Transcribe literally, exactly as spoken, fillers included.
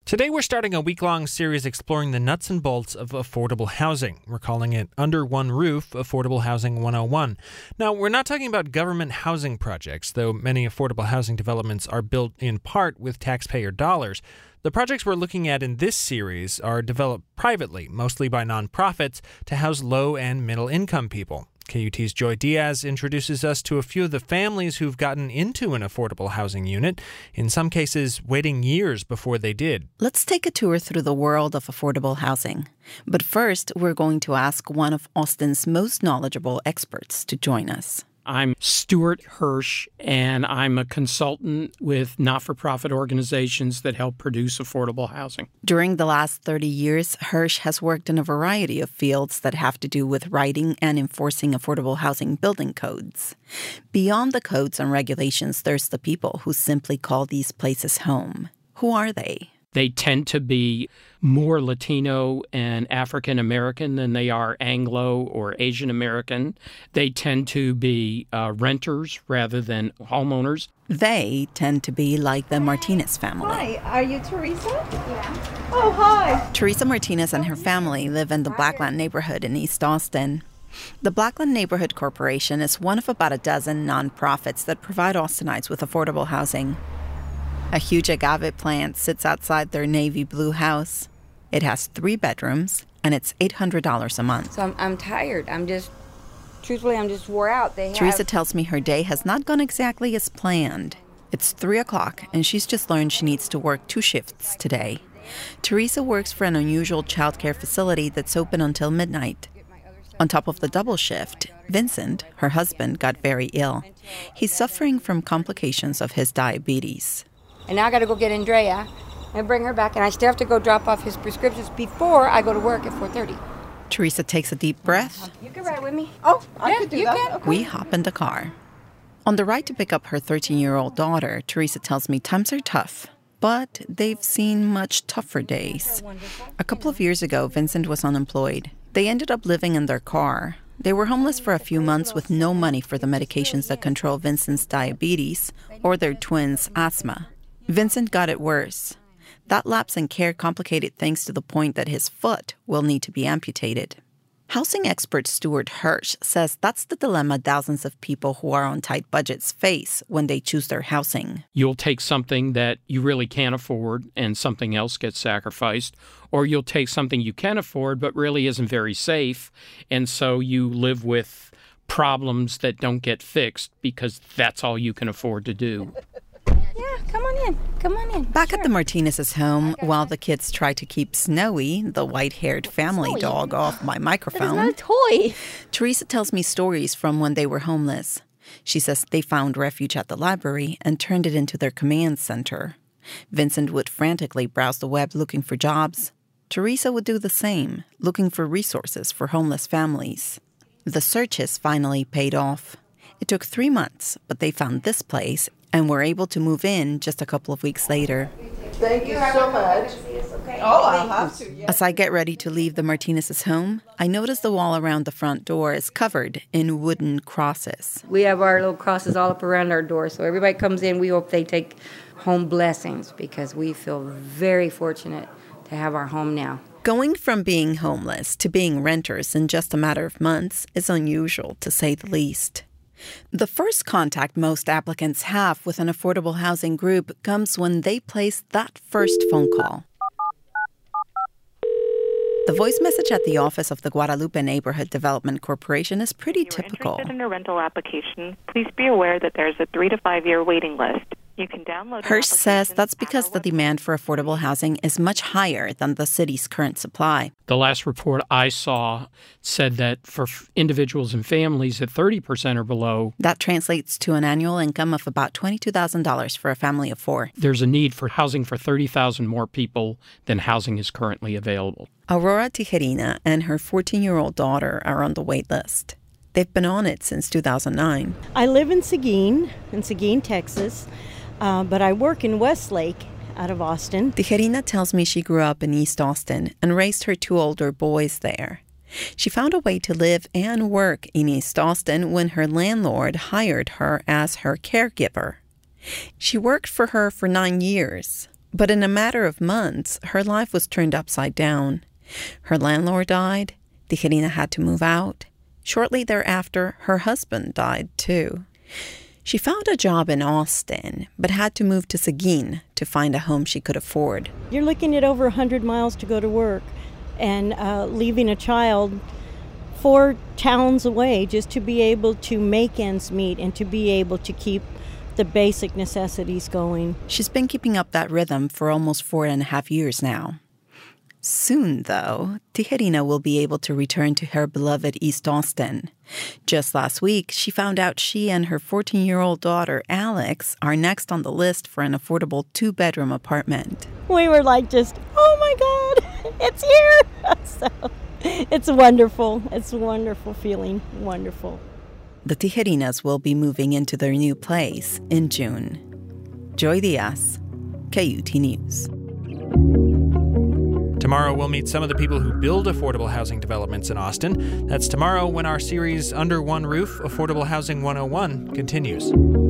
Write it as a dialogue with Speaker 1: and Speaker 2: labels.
Speaker 1: Today we're starting a week-long series exploring the nuts and bolts of affordable housing. We're calling it Under One Roof, Affordable Housing one oh one. Now, we're not talking about government housing projects, though many affordable housing developments are built in part with taxpayer dollars. The projects we're looking at in this series are developed privately, mostly by nonprofits, to house low- and middle-income people. K U T's Joy Diaz introduces us to a few of the families who've gotten into an affordable housing unit, in some cases waiting years before they did.
Speaker 2: Let's take a tour through the world of affordable housing. But first, we're going to ask one of Austin's most knowledgeable experts to join us.
Speaker 3: I'm Stuart Hirsch, and I'm a consultant with not-for-profit organizations that help produce affordable housing.
Speaker 2: During the last thirty years, Hirsch has worked in a variety of fields that have to do with writing and enforcing affordable housing building codes. Beyond the codes and regulations, there's the people who simply call these places home. Who are they?
Speaker 3: They tend to be more Latino and African American than they are Anglo or Asian American. They tend to be uh, renters rather than homeowners.
Speaker 2: They tend to be like the Martinez family.
Speaker 4: Hi, are you Teresa? Yeah. Oh, hi.
Speaker 2: Teresa Martinez and her family live in the Blackland neighborhood in East Austin. The Blackland Neighborhood Corporation is one of about a dozen nonprofits that provide Austinites with affordable housing. A huge agave plant sits outside their navy blue house. It has three bedrooms, and it's eight hundred dollars a month.
Speaker 5: So I'm, I'm tired. I'm just, truthfully, I'm just wore out. They
Speaker 2: Teresa
Speaker 5: have...
Speaker 2: tells me her day has not gone exactly as planned. It's three o'clock, and she's just learned she needs to work two shifts today. Teresa works for an unusual childcare facility that's open until midnight. On top of the double shift, Vincent, her husband, got very ill. He's suffering from complications of his diabetes.
Speaker 5: And now I got to go get Andrea and bring her back, and I still have to go drop off his prescriptions before I go to work at four thirty.
Speaker 2: Teresa takes a deep breath.
Speaker 5: You can ride with me.
Speaker 4: Oh, I
Speaker 5: yeah,
Speaker 4: could do
Speaker 5: you
Speaker 4: that.
Speaker 5: can.
Speaker 4: Okay.
Speaker 2: We hop in the car. On the ride to pick up her thirteen-year-old daughter, Teresa tells me times are tough, but they've seen much tougher days. A couple of years ago, Vincent was unemployed. They ended up living in their car. They were homeless for a few months with no money for the medications that control Vincent's diabetes or their twins' asthma. Vincent got it worse. That lapse in care complicated things to the point that his foot will need to be amputated. Housing expert Stuart Hirsch says that's the dilemma thousands of people who are on tight budgets face when they choose their housing.
Speaker 3: You'll take something that you really can't afford and something else gets sacrificed, or you'll take something you can afford but really isn't very safe, and so you live with problems that don't get fixed because that's all you can afford to do.
Speaker 5: Yeah, come on in. Come on in.
Speaker 2: Back
Speaker 5: sure.
Speaker 2: at the Martinez's home, while the kids try to keep Snowy, the white-haired family
Speaker 5: Snowy.
Speaker 2: dog, off my microphone,
Speaker 5: That is not a toy.
Speaker 2: Teresa tells me stories from when they were homeless. She says they found refuge at the library and turned it into their command center. Vincent would frantically browse the web looking for jobs. Teresa would do the same, looking for resources for homeless families. The searches finally paid off. It took three months, but they found this place and were able to move in just a couple of weeks later.
Speaker 4: Thank you so much. Oh, I'll have to, yeah.
Speaker 2: As I get ready to leave the Martinez's home, I notice the wall around the front door is covered in wooden crosses.
Speaker 5: We have our little crosses all up around our door, so everybody comes in, we hope they take home blessings because we feel very fortunate to have our home now.
Speaker 2: Going from being homeless to being renters in just a matter of months is unusual, to say the least. The first contact most applicants have with an affordable housing group comes when they place that first phone call. The voice message at the office of the Guadalupe Neighborhood Development Corporation is pretty
Speaker 6: If you're
Speaker 2: typical.
Speaker 6: interested in a rental application, please be aware that there's a three to five year waiting list. You can download
Speaker 2: Hirsch says that's because the demand for affordable housing is much higher than the city's current supply.
Speaker 3: The last report I saw said that for f- individuals and families at thirty percent or below,
Speaker 2: That translates to an annual income of about twenty-two thousand dollars for a family of four.
Speaker 3: there's a need for housing for thirty thousand more people than housing is currently available.
Speaker 2: Aurora Tijerina and her fourteen-year-old daughter are on the wait list. They've been on it since two thousand nine.
Speaker 7: I live in Seguin, in Seguin, Texas, uh, but I work in Westlake out of Austin.
Speaker 2: Tijerina tells me she grew up in East Austin and raised her two older boys there. She found a way to live and work in East Austin when her landlord hired her as her caregiver. She worked for her for nine years. But in a matter of months, her life was turned upside down. Her landlord died. Tijerina had to move out. Shortly thereafter, her husband died too. She found a job in Austin, but had to move to Seguin to find a home she could afford.
Speaker 7: You're looking at over one hundred miles to go to work and uh, leaving a child four towns away just to be able to make ends meet and to be able to keep the basic necessities going.
Speaker 2: She's been keeping up that rhythm for almost four and a half years now. Soon, though, Tijerina will be able to return to her beloved East Austin. Just last week, she found out she and her fourteen-year-old daughter, Alex, are next on the list for an affordable two-bedroom apartment.
Speaker 7: We were like just, oh my God, it's here! So it's wonderful. It's a wonderful feeling. Wonderful.
Speaker 2: The Tijerinas will be moving into their new place in June. Joy Diaz, K U T News.
Speaker 1: Tomorrow, we'll meet some of the people who build affordable housing developments in Austin. That's tomorrow when our series Under One Roof, Affordable Housing one oh one continues.